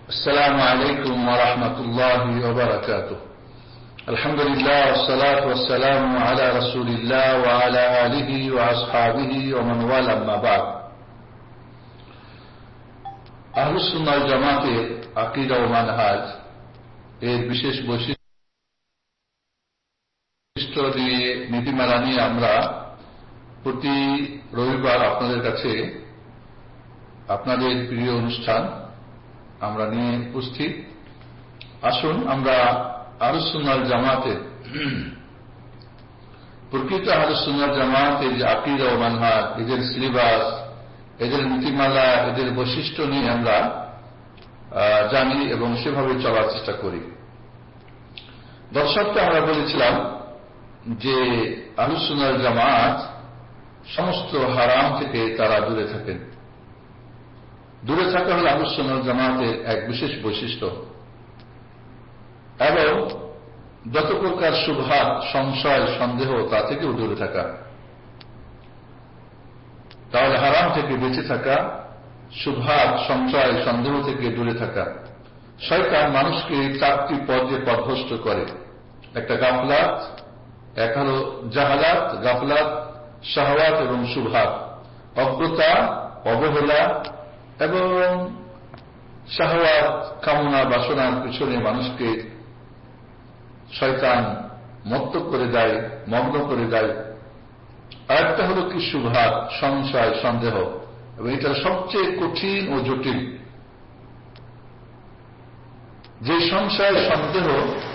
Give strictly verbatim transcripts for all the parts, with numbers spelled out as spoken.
السلام عليكم ورحمة الله وبركاته. الحمد لله والصلاة والسلام على رسول الله وعلى آله وأصحابه ومن والاه أما بعد. আহলুস সুন্নাহ ওয়াল জামাতের আকীদা ও মানহাজ এর বিশেষ বৈশিষ্ট্য দিয়ে নীতিমালা নিয়ে আমরা প্রতি রবিবার আপনাদের কাছে আপনাদের প্রিয় অনুষ্ঠান আমরা নিয়ে উপস্থিত। আসুন আমরা আহলুস সুন্নাহ ওয়াল জামাতের প্রকৃত আহলুস সুন্নাহ ওয়াল জামাতের যে আকীদা ও মানহাজ, এদের সিলেবাস, এদের নীতিমালা, এদের বৈশিষ্ট্য নিয়ে আমরা জানি এবং সেভাবে চলার চেষ্টা করি। দর্শককে আমরা বলেছিলাম যে আহলুস সুন্নাহ ওয়াল জামাত সমস্ত হারাম থেকে তারা দূরে থাকেন। দূরে থাকা হল আহলুস সুন্নাহ ওয়াল জামাতের এক বিশেষ বৈশিষ্ট্য, এবং যত প্রকার শুবহাত, সংশয়, সন্দেহ তা থেকেও দূরে থাকা। তাহলে হারাম থেকে বেঁচে থাকা, শুবহাত, সংশয়, সন্দেহ থেকে দূরে থাকা। শয়তান মানুষকে চারটি পর্যায়ে পথভ্রষ্ট করে। একটা গাফলাত, এক হল জাহালাত, গাফলাত, শাহওয়াত এবং শুবহাত। অজ্ঞতা, অবহেলা এবং শাহওয়াত, কামনা, বাসনার পিছনে মানুষকে শয়তান মত্ত করে দেয়, মগ্ন করে দেয়। আর একটা হল কি শুবহাত, সংশয়, সন্দেহ, এবং এটা সবচেয়ে কঠিন ও জটিল। যে সংশয়, সন্দেহ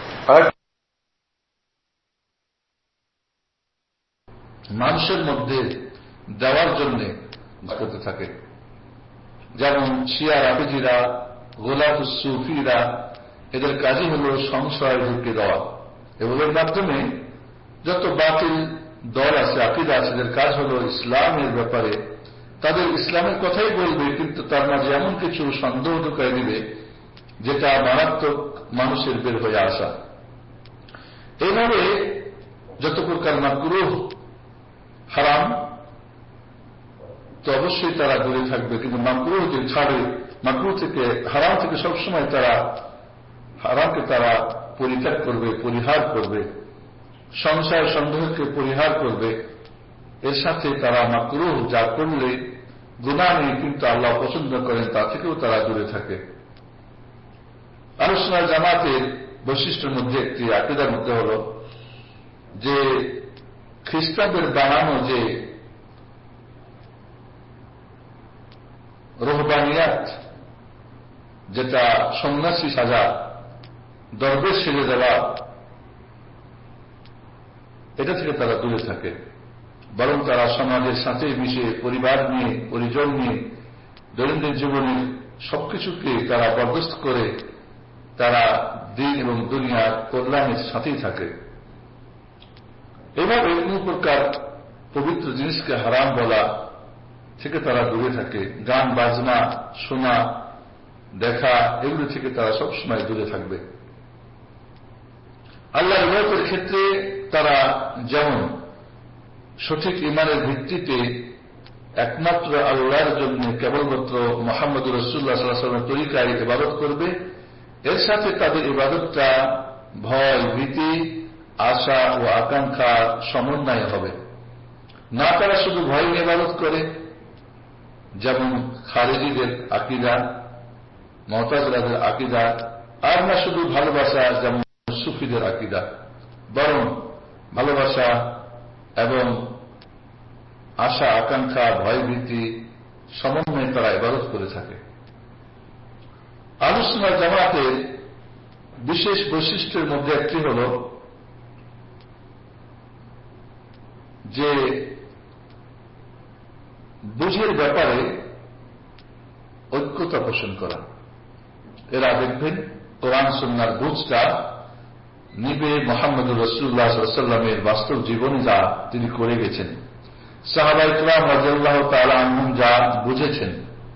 মানুষের মধ্যে দেওয়ার জন্য করতে থাকে। যেমন শিয়া রাফেজিরা, গোলাতুস সুফিরা, এদের কাজই হল সংশয় ঢুকে দেওয়া, এবং এর মাধ্যমে যত বাতিল দল আছে, আকীদা আছে, এদের কাজ হল ইসলামের ব্যাপারে তাদের ইসলামের কথাই বলবে, কিন্তু তার মাঝে এমন কিছু সন্দেহ ঢুকাই দিবে যেটা মারাত্মক মানুষের বের হয়ে আসা। এইভাবে যত প্রকার মাকরুহ, হারাম, তো অবশ্যই তারা দূরে থাকবে, কিন্তু মাকরুহ যে ছাড়ে, মাকরুহ থেকে, হারাম থেকে সবসময় তারা হারামকে তারা পরিত্যাগ করবে, পরিহার করবে, সংশয় সন্দেহকে পরিহার করবে। এর সাথে তারা মাকরুহ যা করলে গুনাহ নেই কিন্তু আল্লাহ পছন্দ করেন তা থেকেও তারা দূরে থাকে। আহলুস সুন্নাহ ওয়াল জামাতের বৈশিষ্ট্যের মধ্যে একটি, আকীদার মধ্যে হল যে খ্রিস্টানদের বানানো যে রুহবানিয়াত, যেটা সন্ন্যাসী সাজা, দরবেশ সেজে দেওয়া, এটা থেকে তারা দূরে থাকে। বরং তারা সমাজের সাথে মিশে, পরিবার নিয়ে, পরিজন নিয়ে, দৈনন্দিন জীবনের সবকিছুকে তারা বরদাস্ত করে তারা দিন এবং দুনিয়ার কল্যাণের সাথেই থাকে। এভাবে কোন প্রকার পবিত্র জিনিসকে হারাম বলা থেকে তারা দূরে থাকে। গান বাজনা, শোনা, দেখা, এগুলো থেকে তারা সবসময় দূরে থাকবে। আল্লাহর ইবাদতের ক্ষেত্রে তারা যেমন সঠিক ইমানের ভিত্তিতে একমাত্র আল্লাহর জন্য কেবলমাত্র মুহাম্মদুর রাসূলুল্লাহ সাল্লাল্লাহু আলাইহি ওয়াসাল্লামের তরিকায় ইবাদত করবে, এর সাথে তাদের ইবাদতটা ভয়, ভীতি, আশা ও আকাঙ্ক্ষা সমন্বয় হবে। না তারা শুধু ভয় নিয়ে ইবাদত করে, যেমন খারেজিদের আকীদা, মুতাজিলাদের আকীদা, আর না শুধু ভালোবাসা, যেমন সুফিদের আকীদা, বরং ভালোবাসা এবং আশা, আকাঙ্ক্ষা, ভয়, ভীতি সমন্বয়ে তারা ইবাদত করে থাকে। আহলুস সুন্নাহ ওয়াল জামাতের বিশেষ বৈশিষ্ট্যের মধ্যে একটি হল যে বুঝের ব্যাপারে ঐক্যতা পোষণ করা। এরা দেখবেন কোরআন সুন্নাহর বুঝটা নিবে মুহাম্মদুর রাসূলুল্লাহ সাল্লাল্লাহু আলাইহি ওয়াসাল্লামের বাস্তব জীবনে যা তিনি করে গেছেন, সাহাবায়ে কিরাম রাদিয়াল্লাহু তাআলা আনহুম যা বুঝেছেন,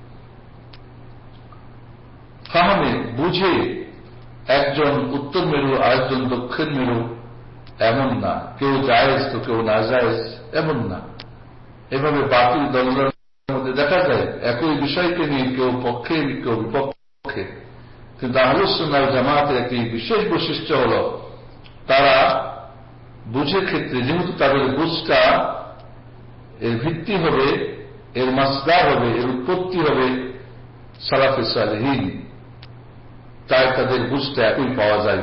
ফাহমে, বুঝে একজন উত্তর মেরু আরেকজন দক্ষিণ মেরু এমন না, কেউ জায়েজ তো কেউ না জায়েজ এমন না। এভাবে বাতিল দলের মধ্যে দেখা যায় একই বিষয়কে নিয়ে কেউ পক্ষে কেউ বিপক্ষে, কিন্তু আহলুস সুন্নাহ ওয়াল জামাতের একটি বিশেষ বৈশিষ্ট্য হল তারা বুঝের ক্ষেত্রে, যেহেতু তাদের বুঝটা এর ভিত্তি হবে, এর মাসদার হবে, এর উৎপত্তি হবে সালাফে সালেহীন, তাই তাদের বুঝটা একই পাওয়া যায়।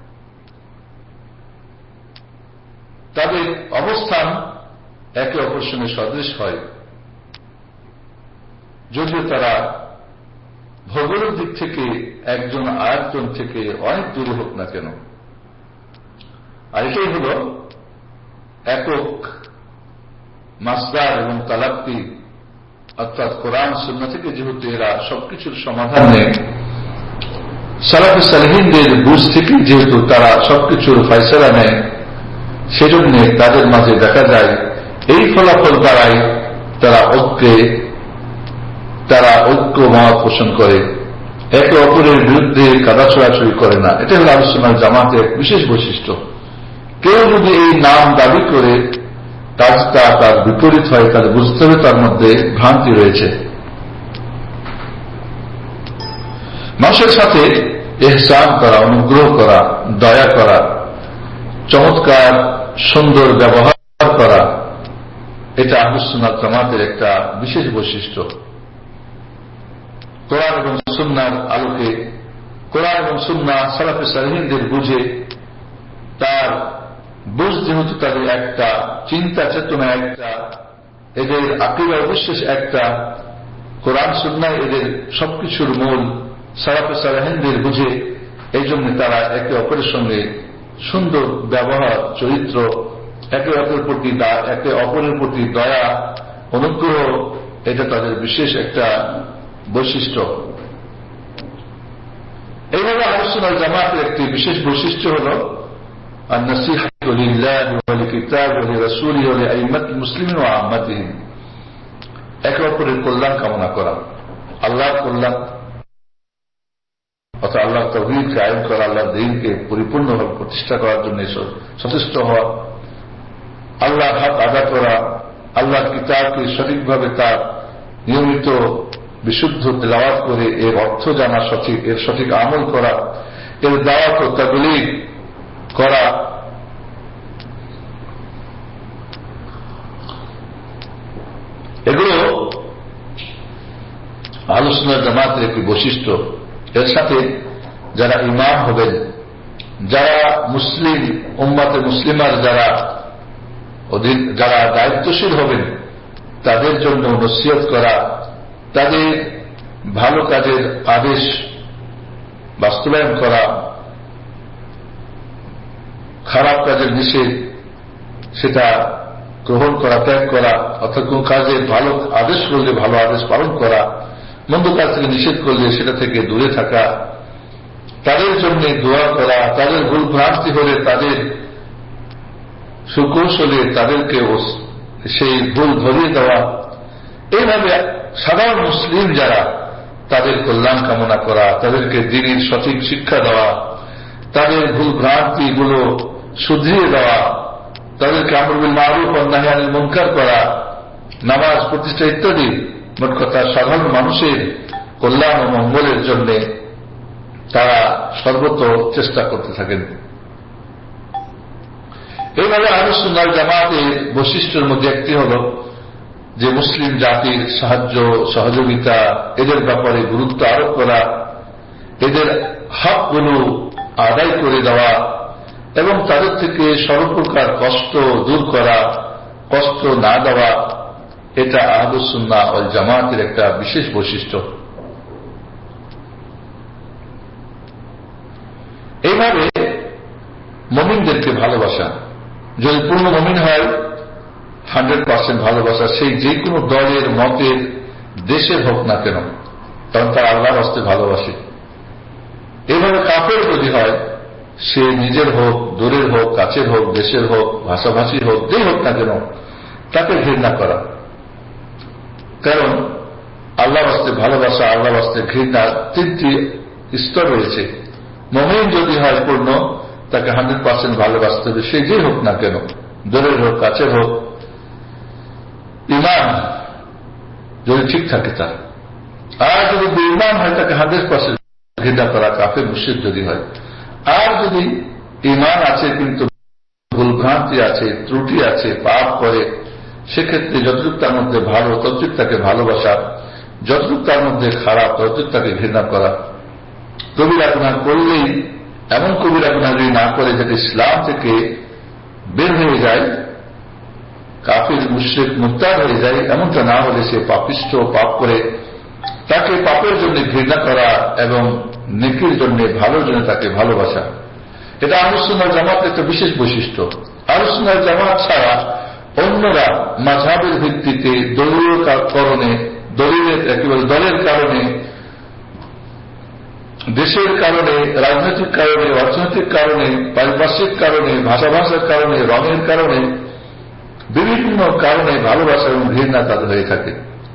তাদের অবস্থান একে অপরের সঙ্গে সদৃশ হয়, যদিও তারা ভৌগোলিক দিক থেকে একজন আরেকজন থেকে অনেক দূরে হোক না কেন। আর এটাই হল একক মাসদার এবং তালাক্কি, অর্থাৎ কোরআন সুন্নাহ থেকে যেহেতু এরা সবকিছুর সমাধান নেয়, সালাফে সালেহীনদের বুঝ থেকে যেহেতু তারা সবকিছুর ফয়সালা নেয়, সেজন্য তাদের মাঝে দেখা যায় এই ফলাফল দ্বারাই তারা ঐক্যে তারা ঐক্য মত পোষণ করে, একে অপরের বিরুদ্ধে কাদা ছোড়াছড়ি করে না। এটা হল আহলুস সুন্নাহ ওয়াল জামাতের বিশেষ বৈশিষ্ট্য। কেউ যদি এই নাম দাবি করে কাজটা তার বিপরীত হয়, তাহলে বুঝতে হবে তার মধ্যে ভ্রান্তি রয়েছে। মানুষের সাথে ইহসান করা, অনুগ্রহ করা, দয়া করা, চমৎকার সুন্দর ব্যবহার করা, এটা আহলুস সুন্নাহ ওয়াল জামাতের একটা বিশেষ বৈশিষ্ট্য। কোরআন এবং সুন্নাহর আলোকে, কোরআন এবং সুন্নাহ সালাফে সালেহীনদের বুঝে, তার বুঝ যেহেতু তাদের একটা, চিন্তা চেতনা একটা, এদের আকীদা অবিশ্বাস একটা, কোরআন সুন্নাহ এদের সবকিছুর মূল, সালাফে সালেহীনদের বুঝে, এই জন্য তারা একে অপরের সঙ্গে সুন্দর ব্যবহার, চরিত্র, একে অপরের প্রতি একে অপরের প্রতি দয়া, অনুগ্রহ, এটা তাদের বিশেষ একটা বৈশিষ্ট্য। এইভাবে আহলুস সুন্নাহ ওয়াল জামাতের একটি বিশেষ বৈশিষ্ট্য হল আন-নাসীহাতু লিল্লাহি ওয়া লিকিতাবিহি ওয়া লিরাসূলিহি ওয়া লিআইম্মাতিল মুসলিমিন ওয়া আম্মাতিহিম, একে অপরের কল্যাণ কামনা করা, আল্লাহর কল্যাণ অর্থাৎ আল্লাহর তাওহীদ কায়েম করা, আল্লাহর দ্বীনকে পরিপূর্ণভাবে প্রতিষ্ঠা করার জন্য সচেষ্ট হওয়া, আল্লাহর হক আদা করা, আল্লাহর কিতাবকে সঠিকভাবে তার নিয়মিত বিশুদ্ধ তেলাওয়াত করে এর অর্থ জানা, সঠিক এর সঠিক আমল করা, এর দাওয়াত ও তাবলীগ করা, এগুলো আহলুস সুন্নাহ ওয়াল জামাতের একটি বৈশিষ্ট্য। এর সাথে যারা ইমাম হবেন, যারা মুসলিম উম্মতে মুসলিমার যারা অধীন, যারা দায়িত্বশীল হবেন, তাদের জন্য নসিহত করা, তাদের ভালো কাজের আদেশ বাস্তবায়ন করা, খারাপ কাজের নিষেধ সেটা গ্রহণ করা, ত্যাগ করা, অর্থাৎ কোন কাজে ভালো আদেশ করলে ভালো আদেশ পালন করা, মন্দ কাজ থেকে নিষেধ করলে সেটা থেকে দূরে থাকা, তাদের জন্য দোয়া করা, তাদের ভুল ভ্রান্তি হলে তাদের সুকৌশলে তাদেরকে সেই ভুল ধরিয়ে দেওয়া, এইভাবে সাধারণ মুসলিম যারা তাদের কল্যাণ কামনা করা, তাদেরকে দ্বীনের সঠিক শিক্ষা দেওয়া, তাদের ভুল ভ্রান্তিগুলো শুধরিয়ে দেওয়া, তাদেরকে আমর বিল মারুফ ওয়া নাহী আনিল মুনকার করা, নামাজ প্রতিষ্ঠা ইত্যাদি, মোট কথা সাধারণ মানুষের কল্যাণ ও মঙ্গলের জন্য তারা সর্বত্র চেষ্টা করতে থাকেন। এইভাবে আহলুস সুন্নাহ ওয়াল জামাতের বৈশিষ্ট্যের মধ্যে একটি হল যে মুসলিম জাতির সাহায্য সহযোগিতা, এদের ব্যাপারে গুরুত্ব আরোপ করা, এদের হকগুলো আদায় করে দেওয়া এবং তাদের থেকে সর্বপ্রকার কষ্ট দূর করা, কষ্ট না দেওয়া, এটা আহলুস সুন্নাহ ওয়াল জামাতের একটা বিশেষ বৈশিষ্ট্য। এইভাবে মুমিনদেরকে ভালোবাসা, যদি পূর্ণ মুমিন হয় হান্ড্রেড পার্সেন্ট ভালোবাসা, সেই যে কোনো দলের, মতের, দেশের হোক না কেন, কারণ তার আল্লাহর হস্তে ভালোবাসে। এইভাবে কাফের যদি হয়, সে নিজের হোক, দূরের হোক, কাছের হোক, দেশের হোক, ভাষাভাষী হোক, যেই হোক না কেন, তাকে ঘৃণা করা। কারণ আল্লাহর হস্তে ভালোবাসা, আল্লাহর হস্তে ঘৃণা, তিনটি স্তর রয়েছে। মুমিন যদি হয় পূর্ণ, তাকে হান্ড্রেড পার্সেন্ট ভালোবাসতে হবে, সে যেই হোক না কেন, দূরের হোক, কাছের হোক। ইমান যদি ঠিক থাকে তার, আর যদি বেঈমান হয় তাকে হান্ড্রেড পার্সেন্ট ঘৃণা করা কাফের মুশরিক যদি হয়। আর যদি ঈমান আছে কিন্তু ভুলভ্রান্তি আছে, ত্রুটি আছে, পাপ করে, সেক্ষেত্রে যতটুকু তার মধ্যে ভালো ততটুকু তাকে ভালোবাসা, যতটুকু তার মধ্যে খারাপ ততটুকু তাকে ঘৃণা করা। কবিরা গুনাহ করলেই এমন কবিরা গুনাহ যদি না করে যেটা ইসলাম থেকে বের হয়ে যায়, কাফির মুশরিক মুরতাদ হয়ে যায়, এমনটা না হলে সে পাপিষ্ঠ, পাপ করে, তাকে পাপের জন্য ঘৃণা করা এবং নেকির জন্য ভালোর জন্য তাকে ভালোবাসা, এটা আহলুস সুন্নাহ ওয়াল জামাতের একটা বিশেষ বৈশিষ্ট্য। আহলুস সুন্নাহ ওয়াল জামাত ছাড়া অন্যরা মাযহাবের ভিত্তিতে দলীয় কারণে, দলীয় একেবারে দলের কারণে, দেশের কারণে, রাজনৈতিক কারণে, অর্থনৈতিক কারণে, পারিপার্শ্বিক কারণে, ভাষা ভাষার কারণে, রঙের কারণে, বিভিন্ন কারণে ভালোবাসা এবং ঘৃণা তাদের হয়ে থাকে।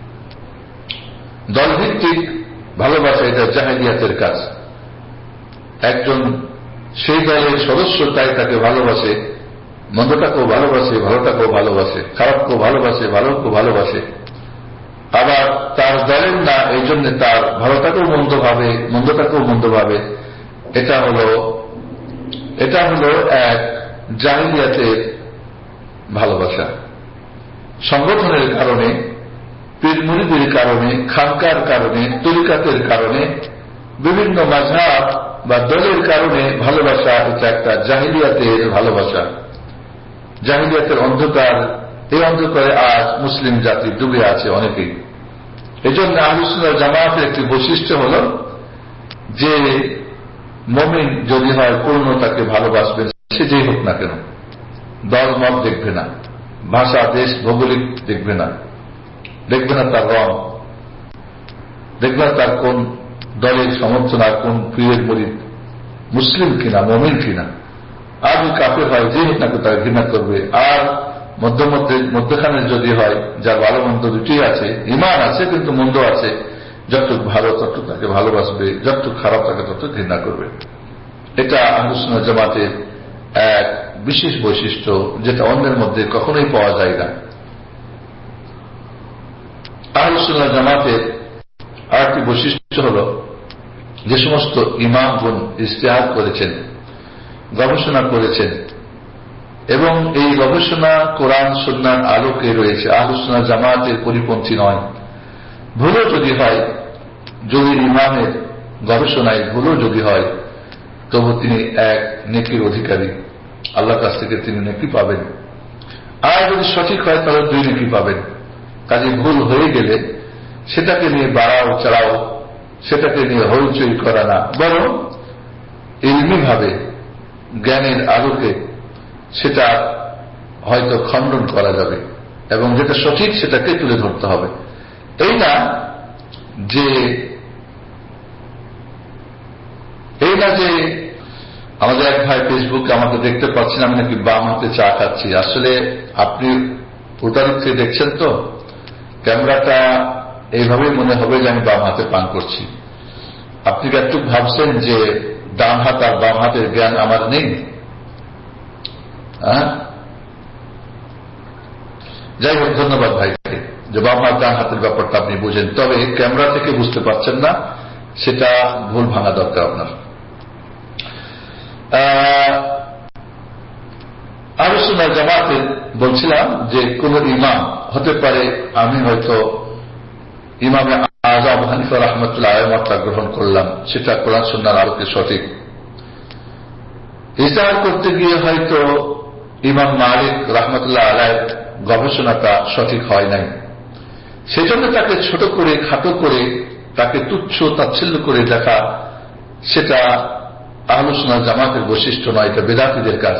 দলভিত্তিক ভালোবাসা এটা জাহেলিয়াতের কাজ। একজন সেই দলের সদস্য তাই তাকে ভালোবাসে, মন্দটাকেও ভালোবাসে, ভালোটাকেও ভালোবাসে, খারাপকেও ভালোবাসে, ভালোকেও ভালোবাসে, আবার তার দলের না এই জন্য তার ভালোটাকেও মন্দ ভাবে, মন্দটাকেও মন্দ ভাবে। এটা হল এটা হল এক জাহেলিয়াতের ভালোবাসা। সংগঠনের কারণে, পীর মুরিদের কারণে, খানকার কারণে, তরিকাতের কারণে, বিভিন্ন মাযহাব বা দলের কারণে ভালোবাসা, এটা একটা জাহেলিয়াতের ভালোবাসা। জাহেলিয়াতের অন্ধকার, এই অন্ধকারে আজ মুসলিম জাতি ডুবে আছে অনেকেই। এজন্য আহলুস সুন্নাহ ওয়াল জামাতের একটি বৈশিষ্ট্য হল যে মুমিন যদি হয় পূর্ণ তাকে ভালোবাসবেন, সে যেই হোক না কেন, দল মত দেখবে না, ভাষা, দেশ, ভৌগোলিক দেখবে না, দেখবে না তার রং, দেখবে না তার কোন দলের সমর্থন, আর কোন পীরের মুরিদ, মুসলিম কিনা, মুমিন কিনা। আর যদি কাফের হয়, যে হোক না কেন তাকে ঘৃণা করবে। আর মধ্য মধ্যে মধ্যখানে যদি হয়, যার ভালো মন্দ দুটি আছে, ঈমান আছে কিন্তু মন্দ আছে, যতটুক ভালো ততটুক তাকে ভালোবাসবে, যতটুক খারাপ তাকে ততটুক ঘৃণা করবে। এটা আহলুস সুন্নাহ ওয়াল জামাতের এক বিশেষ বৈশিষ্ট্য, যেটা অন্যের মধ্যে কখনোই পাওয়া যায় না। আহলুস সুন্নাহ ওয়াল জামাতের আরেকটি বৈশিষ্ট্য হল, যে সমস্ত ইমামগণ ইজতিহাদ করেছেন, গবেষণা করেছেন, এবং এই গবেষণা কোরআন সুন্নাহর আলোকে রয়েছে, আহলুস সুন্নাহ ওয়াল জামাতের পরিপন্থী নয়। ভুলও যদি হয়, যদি ইমামের গবেষণায় ভুলও যদি হয়, তবু তিনি এক নেকির অধিকারী, আল্লাহর কাছ থেকে তিনি নেকি পাবেন। আর যদি সঠিক হয় তাহলে দুই নেকি পাবেন। কাজে ভুল হয়ে গেলে সেটাকে নিয়ে বাড়াও চালাও, সেটাকে নিয়ে হইচই করা না, বরং ইলমি ভাবে জ্ঞানের আলোকে সেটা হয়তো খণ্ডন করা যাবে, এবং যেটা সঠিক সেটাকে তুলে ধরতে হবে। এই না যে এই না যে আমাদের এক ভাই ফেসবুকে আমাকে দেখতে পাচ্ছেন আমি নাকি বাম হাতে চা খাচ্ছি। আসলে আপনি উদাহরণ থেকে দেখছেন তো, ক্যামেরাটা এইভাবেই মনে হবে যে আমি বাম হাতে পান করছি। আপনি কি একটু ভাবছেন যে ডান হাত আর বাম হাতের জ্ঞান আমার নেই? হ্যাঁ, যাই হোক, ধন্যবাদ ভাইকে যে বাম হাত ডান হাতের ব্যাপারটা আপনি বুঝেন। তবে ক্যামেরা থেকে বুঝতে পারছেন না, সেটা ভুল ভাঙা দরকার আপনার। আহলুস সুন্নাহ ওয়াল জামাতে বলছিলাম যে কোন ইমাম হতে পারে, আমি হয়তো ইমামে আযম আবু হানিফা রাহমাতুল্লাহ আলাইহির মতটা গ্রহণ করলাম, সেটা কোরআন সুন্নাহর আলোকে সঠিক। ইজতিহাদ করতে গিয়ে হয়তো ইমাম মালিক রাহমাতুল্লাহ আলাইহির গবেষণাটা সঠিক হয় নাই, সেজন্য তাকে ছোট করে, খাটো করে, তাকে তুচ্ছ তাচ্ছিল্য করে দেখা, সেটা আহলুস সুন্নাহ ওয়াল জামাতের বৈশিষ্ট্য নয়, এটা বেদাতীদের কাজ।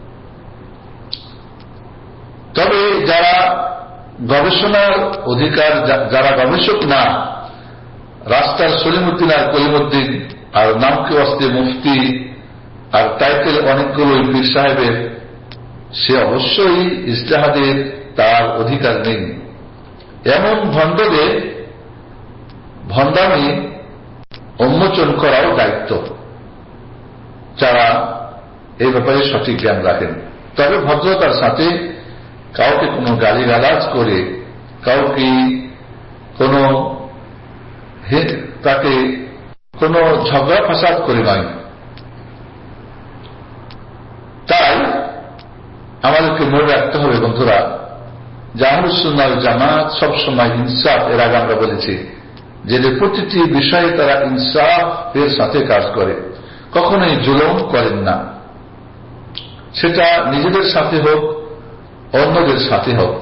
তবে যারা গবেষণার অধিকার, যারা গবেষক না, রাস্তার সলিমুদ্দিন আর কলিমুদ্দিন, আর নামকে অস্তে মুফতি, আর টাইটেল অনেকগুলো পীর সাহেবের, সে অবশ্যই ইজতিহাদের তার অধিকার নেই। এমন ভণ্ডদের ভণ্ডামি উন্মোচন করাও দায়িত্ব, যারা এই ব্যাপারে সঠিক জ্ঞান রাখেন। তবে ভদ্রতার সাথে কাউকে কোনো গালিগালাজ করে, কাউকে কোনো তাকে কোন ঝগড়া ফাসাদ করে নয়। তাই আমাদেরকে মনে রাখতে হবে বন্ধুরা, যে আহলুস সুন্নাহ ওয়াল জামাত সবসময় ইনসাফ, এর আগে আমরা বলেছি যে প্রতিটি বিষয়ে তারা ইনসাফের সাথে কাজ করে, কখনোই জুলুম করেন না, সেটা নিজেদের সাথে হোক অন্যদের সাথে হোক।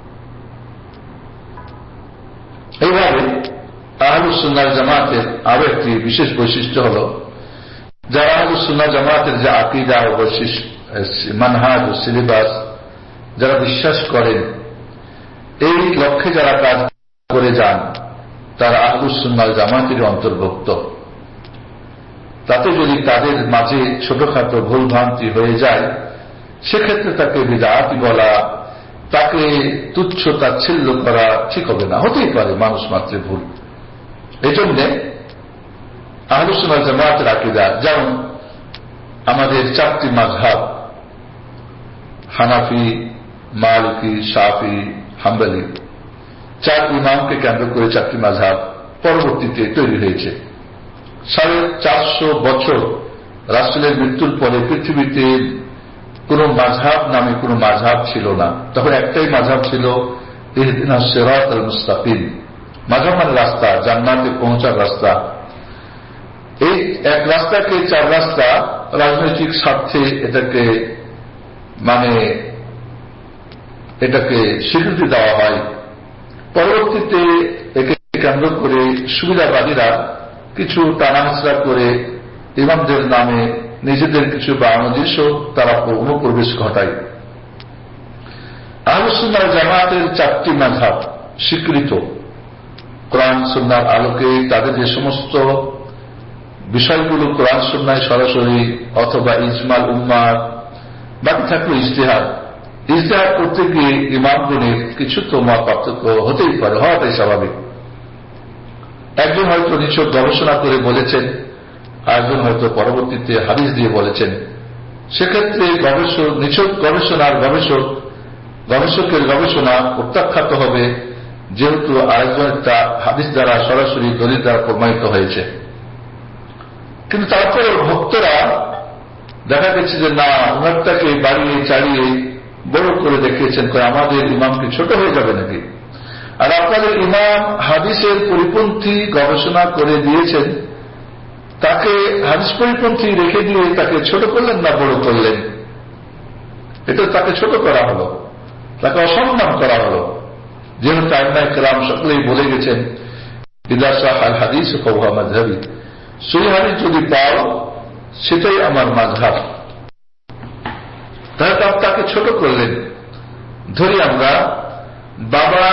এইভাবে আহলুস সুন্নাহ ওয়াল জামাতের আরো একটি বিশেষ বৈশিষ্ট্য হল, যারা আহলুস সুন্নাহ ওয়াল জামাতের যে আকীদা ও বৈশিষ্ট্য, মানহাজ ও সিলেবাস যারা বিশ্বাস করেন, এই লক্ষ্যে যারা কাজ করে যান, তারা আহলুস সুন্নাহ ওয়াল জামাতের অন্তর্ভুক্ত। তাতে যদি তাদের মাঝে ছোটখাটো ভুল ভ্রান্তি হয়ে যায়, সেক্ষেত্রে তাকে বিদআতি বলা, তাকে তুচ্ছ তাচ্ছিল্য করা ঠিক হবে না। হতেই পারে মানুষ মাত্র ভুল। এই জন্য আহলুস সুন্নাহ ওয়াল জামাতের আকীদা, যেমন আমাদের চারটি মাযহাব, হানাফি, মালিকি, শাফি, হাম্বলি, চার ইমামকে কেন্দ্র করে চারটি মাযহাব পরবর্তীতে তৈরি হয়েছে। সাড়ে চারশো বছর রাসূলের মৃত্যুর পরে পৃথিবীতে কোন মাযহাব নামে কোন মাযহাব ছিল না। তখন একটাই মাযহাব ছিল, ইহদিনাস সিরাতাল মুস্তাকিম। মাযহাব মানে রাস্তা, জান্নাতে পৌঁছার রাস্তা। এই এক রাস্তাকে চার রাস্তা রাজনৈতিক স্বার্থে এটাকে মানে এটাকে স্বীকৃতি দেওয়া হয়। পরবর্তীতে একে কেন্দ্র করে সুবিধাবাদীরা কিছু টানাহেঁচড়া করে ইমামদের নামে নিজেদের কিছু বাংলাদেশও তারা অনুপ্রবেশ ঘটায়। আহলুস সুন্নাহ ওয়াল জামাতের চারটি মাযহাব স্বীকৃত। কোরআন সুন্নাহর আলোকে তাদের যে সমস্ত বিষয়গুলো কোরআন সুন্নাহয় সরাসরি অথবা ইজমাল উম্মাহ, বাকি থাকলো ইজতিহাদ। ইজতিহাদ করতে গিয়ে ইমামগণের কিছু তো মত পার্থক্য হতেই পারে, হওয়াটাই স্বাভাবিক। একজন হয়তো নিছক গবেষণা করে বলেছেন, আরেকজন হয়তো পরবর্তীতে হাদিস দিয়ে বলেছেন। সেক্ষেত্রে গবেষক নিছক গবেষণার গবেষক গবেষকের গবেষণা প্রত্যাখ্যাত হবে, যেহেতু আরেকজনের তা হাদিস দ্বারা সরাসরি দলিল দ্বারা প্রমাণিত হয়েছে। কিন্তু তারপরে ভক্তরা দেখা গেছে যে না, উনারটাকে বাড়িয়ে চাড়িয়ে বড় করে দেখিয়েছেন, আমাদের ইমাম কি ছোট হয়ে যাবে নাকি? আর আপনাদের ইমাম হাদিসের পরিপন্থী গবেষণা করে দিয়েছেন, তাকে হাদিস পরিপন্থী রেখে দিয়ে তাকে ছোট করলেন না বড় করলেন? এটা তাকে ছোট করা হলো, তাকে অসম্মান করা হলো। যেহেতু আইম্মায়ে কেরাম সকলেই বলে গেছেন, ইযা সাহাল হাদিস ফাহুয়া মাযহাবি, সহিহ হাদিস যদি পাও সেটাই আমার মাযহাব। তাহলে তাকে ছোট করলেন। ধরি আমরা বাবা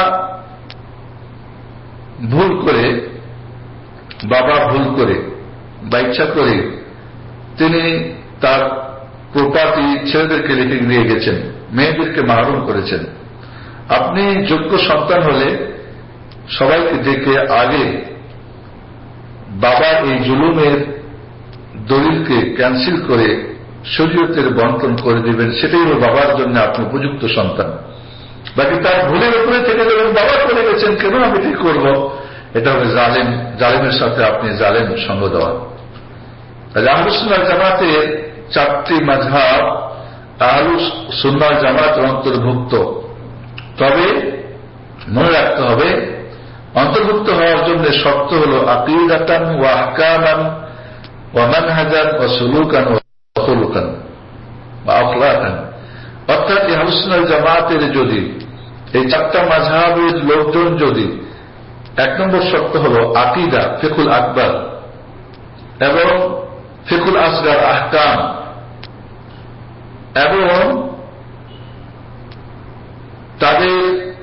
ভুল করে বাবা ভুল করে বা ইচ্ছা করে তিনি তার প্রপার্টি ছেলেদেরকে লিখে দিয়ে গেছেন, মেয়েদেরকে মাহরুম করেছেন। আপনি যোগ্য সন্তান হলে সবাইকে ডেকে আগে বাবার এই জুলুমের দলিলকে ক্যান্সেল করে শরীয়তের বন্টন করে দিবেন। সেটাই হল বাবার জন্য আপনি উপযুক্ত সন্তান। বাকি তার ভুলের উপরে থেকে যাবেন, বাবা করে গেছেন, কেন আমি ঠিক করব? এটা হবে জালেম। জালেমের সাথে আপনি জালেম সঙ্গ দেওয়া। আহলুস সুন্নাহ জামাতের চারটি মাযহাব আহলুস সুন্নাহ জামাতের অন্তর্ভুক্ত। তবে মনে রাখতে হবে, অন্তর্ভুক্ত হওয়ার জন্য শর্ত হল আকীদাতান ওয়া আহকামান ওয়া মানহাজান ওয়া সুলুকান ওয়া খুলুকান ওয়া আখলাকান। অর্থাৎ আহলুস সুন্নাহ জামাতের যদি এই চারটা মাযহাবের লোকজন যদি এক নম্বর শর্ত হল আকীদা, ফিকহুল আকবার এবং ফিকহুল আসগার আহকাম, এবং তাদের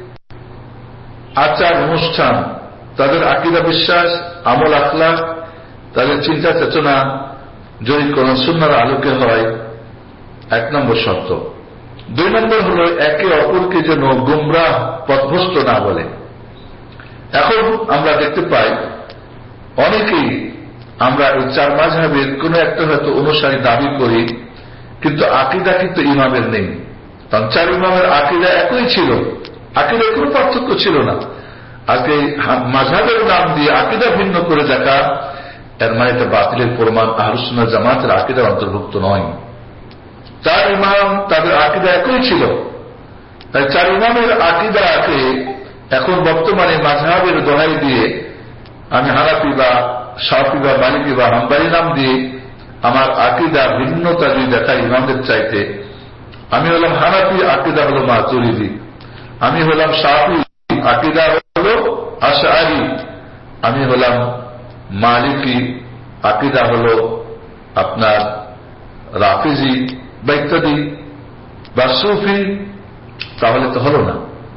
আচার অনুষ্ঠান, তাদের আকীদা বিশ্বাস, আমল আখলাক, তাদের চিন্তা চেতনা যদি কোন সুন্নাহর আলোকে হয়, এক নম্বর শর্ত। দুই নম্বর হল একে অপরকে যেন গুমরাহ পথভ্রষ্ট না বলে। এখন আমরা দেখতে পাই অনেকেই আমরা এই চার মাযহাবের কোন একটা হয়তো অনুসারী দাবি করি, কিন্তু আকীদা কিন্তু ইমামের নেই। কারণ চার ইমামের আকীদা একই ছিল, আকীদায় কোনো পার্থক্য ছিল না। আজকে মাযহাবের নাম দিয়ে আকীদা ভিন্ন করে দেখা, এর মানে এটা বাতিলের প্রমাণ, আহলুস সুন্নাহ জামাতের আকীদার অন্তর্ভুক্ত নয়। চার ইমাম তাদের আকীদা একই ছিল, তাই চার ইমামের আকীদাকে এখন বর্তমানে মাযহাবের দোহাই দিয়ে আমি হানাফি বা শাফি বা মালিকি বা হাম্বলি নাম দিয়ে আমার আকীদা ভিন্নতা যদি দেখাই ইমামদের চাইতে, আমি হলাম হানাফি, আকীদা হলো মাতুরিদি, আমি হলাম শাফি, আকীদা হলো আশআরী, আমি হলাম মালিকি, আকীদা হলো আপনার রাফিজি বা ইত্যাদি বা সুফি, তাহলে তো হলো না।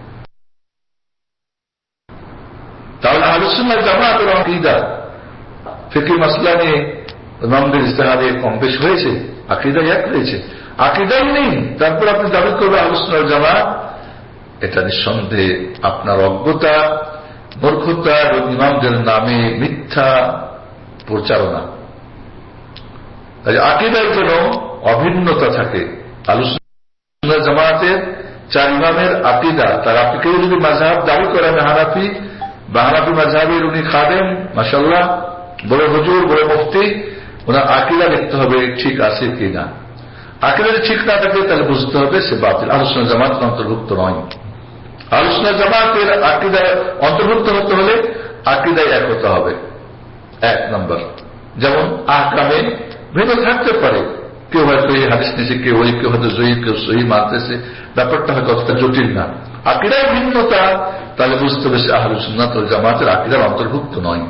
তাহলে আহলুস সুন্নাহ জামাতের আকীদা ফিকহি মাসলা নিয়ে ইমামদের ইজতিহাদে কম বেশ হয়েছে, আকীদা এক রয়েছে। আকীদাই নেই তারপর আপনি দাবি করবেন আহলুস সুন্নাহ জামাত, এটা নিঃসন্দেহে আপনার অজ্ঞতা, মূর্খতা এবং ইমামদের নামে মিথ্যা প্রচারণা। আকীদায় যেন অভিন্নতা থাকে। আহলুস সুন্নাহ জামাতের চার ইমামের আকীদা, তার আপনি কেউ যদি মাযহাব দাবি করেন হানাফি বা হানাফি মাযহাবের উনি খাদেম, মাশাআল্লাহ বড় হুজুর বড় মুফতি, ওনার আকীদা দেখতে হবে ঠিক আছে কিনা। আকীদা যদি ঠিক না থাকে তাহলে বুঝতে হবে সে বাতিল, আহলুস সুন্নাহ জামাতের অন্তর্ভুক্ত নয়। আহলুস সুন্নাহ জামাতের আকীদায় অন্তর্ভুক্ত হতে হলে আকীদায় এক হতে হবে। এক নম্বর, যেমন আহকামে ভেদ থাকতে পারে, কেউ হয়তো এই হাদিস নিয়েছে, কেউ ওই, কেউ হয়তো জয়ী, কেউ সহি মানতেছে, ব্যাপারটা হয়তো অতটা জটিল না। আকীদায় ভিন্নতা, তাহলে বুঝতে হবে সে আহলুস সুন্নাহ ওয়াল জামাতের আকীদার অন্তর্ভুক্ত নয়।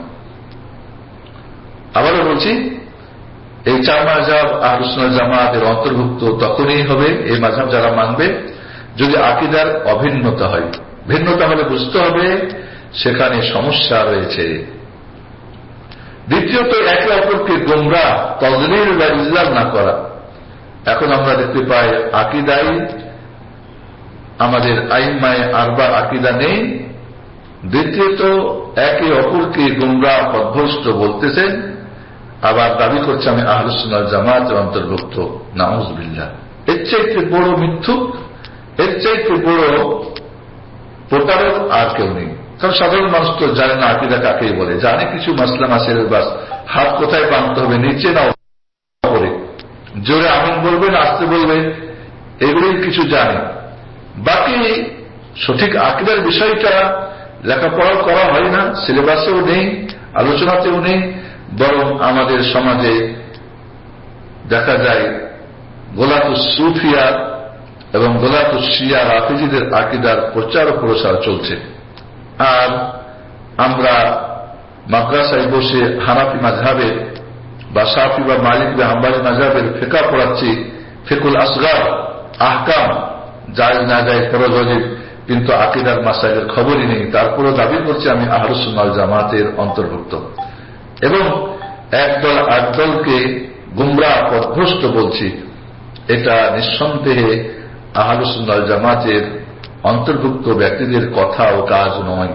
আবারও বলছি, এই চার মাযহাব আহলুস সুন্নাহ জামাতের অন্তর্ভুক্ত তখনই হবে, এই মাযহাব যারা মানবে, যদি আকীদার অভিন্নতা হয়। ভিন্নতা হলে বুঝতে হবে সেখানে সমস্যা রয়েছে। দ্বিতীয়ত, একে অপরকে গোমরাহ, তাযলিল বা ইজলাল না করা। এখন আমরা দেখতে পাই আকীদায় আমাদের আইম্মায়ে আরবা আকীদা নেই। দ্বিতীয়ত, একে অপরকে গোমরাহ পথভ্রষ্ট বলতেছেন, আবার দাবি করছে আমি আহলুস সুন্নাহ জামাতের অন্তর্ভুক্ত। নাউযুবিল্লাহ। এর চাইতে বড় মিথ্যুক, এর চাইতে বড় প্রতারক আর কেউ নেই। কারণ সাধারণ মানুষ তো জানে না আকীদা কাকেই বলে, জানে কিছু মাসলা মাসেলের, বাস হাত কোথায় বাঁধতে হবে, নিচে না উপরে, জোরে আমিন বলবে না আসতে বলবে, এগুলোই কিছু জানে। বাকি সঠিক আকীদার বিষয়টা লেখাপড়া করা হয় না, সিলেবাসেও নেই, আলোচনাতেও নেই। বরং আমাদের সমাজে দেখা যায় গোলাতুস সুফিয়া এবং গোলাতুস শিয়া রাফিজিদের আকীদার প্রচার ও প্রসার চলছে। আর আমরা মাদ্রাসায় বসে হানাফি মাযহাবের বা শাফি বা মালিক বা হাম্বলি মাযহাবের ফিকহ পড়াচ্ছি, ফিকহুল আসগার, আহকাম, জায়েজ না জায়েজ, ফরজ ওয়াজিব, কিন্তু আকীদার মাসাইলের খবরই নেই। তারপরও দাবি করছি আমি আহলুস সুন্নাহ ওয়াল জামাতের অন্তর্ভুক্ত, এবং একদল একদলকে গুমরাহ পথভ্রষ্ট বলছি। এটা নিঃসন্দেহে আহলুস সুন্নাহ ওয়াল জামাতের অন্তর্ভুক্ত ব্যক্তিদের কথা ও কাজ নয়।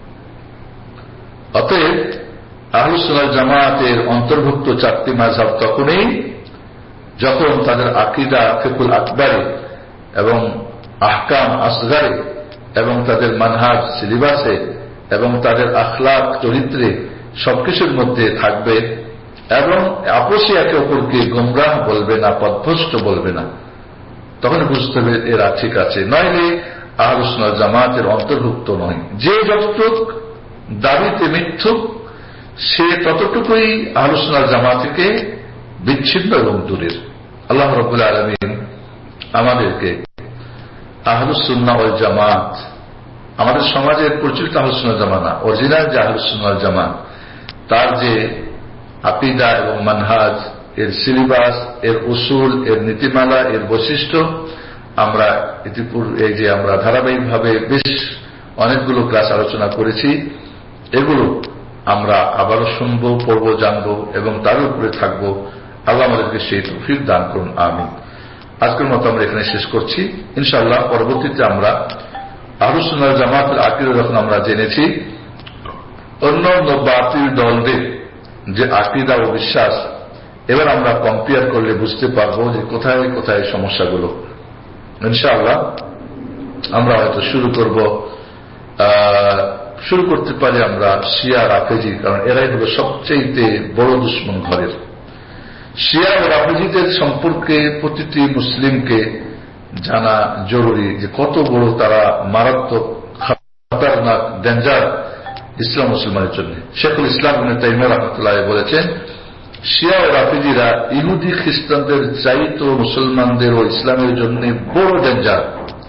অতএব আহলুস সুন্নাহ ওয়াল জামাতের অন্তর্ভুক্ত চারটি মাযহাব তখনই যখন তাদের আকীদা ফিকহুল আকবরে এবং আহকাম আসগারে এবং তাদের মানহাজ সিলেবাসে এবং তাদের আখলাক চরিত্রে সবকিছুর মধ্যে থাকবে, এবং আপসে একে অপরকে গোমরাহ বলবে না, পথভ্রষ্ট বলবে না, তখন বুঝতে হবে এরা ঠিক আছে। নইলে আহলুস সুন্নাহ ওয়াল জামাতের অন্তর্ভুক্ত নয়। যে যতটুক দাবিতে মিথ্যুক, সে ততটুকুই আহলুস সুন্নাহ ওয়াল জামাত থেকে বিচ্ছিন্ন এবং দূরের। আল্লাহ রাব্বুল আলামিন আমাদেরকে আহলুস সুন্নাহ ওয়াল জামাত, আমাদের সমাজের প্রচলিত আহলুস সুন্নাহ ওয়াল জামাত না, অরিজিনাল যে আহলুস সুন্নাহ ওয়াল জামাত, তার যে আকীদা এবং মানহাজ, এর সিলেবাস, এর উসুল, এর নীতিমালা, এর বৈশিষ্ট্য, আমরা ইতিপূর্বে এই যে আমরা ধারাবাহিকভাবে বেশ অনেকগুলো ক্লাস আলোচনা করেছি, এগুলো আমরা আবারও শুনব, পড়ব, জানব এবং তার উপরে থাকব। আল্লাহ আমাদেরকে সেই তৌফিক দান করুন, আমিন। আজকের মতো আমরা এখানে শেষ করছি। ইনশাআল্লাহ পরবর্তীতে আমরা আহলুস সুন্নাহ ওয়াল জামাতের আকীদা যখন আমরা জেনেছি, অন্য অন্য বাতিল দলদের যে আকীদা ও বিশ্বাস, এবার আমরা কম্পেয়ার করলে বুঝতে পারবো যে কোথায় কোথায় সমস্যাগুলো। ইনশাআল্লাহ আমরা হয়তো শুরু করব শুরু করতে পারি আমরা শিয়া রাফেজি, কারণ এরাই হল সবচেয়ে বড় দুশ্মন ঘরের। শিয়া ও রাফেজিদের সম্পর্কে প্রতিটি মুসলিমকে জানা জরুরি যে কত বড় তারা মারাত্মক খতরনাক ডেঞ্জার ইসলাম মুসলমানের জন্য। শেখুল ইসলাম ইবনে তাইমিয়া রাহমাতুল্লাহ বলেছেন, শিয়া ও রাফেজিরা ইহুদি খ্রিস্টানদের চাইতো মুসলমানদের ও ইসলামের জন্য বড় ডেঞ্জার,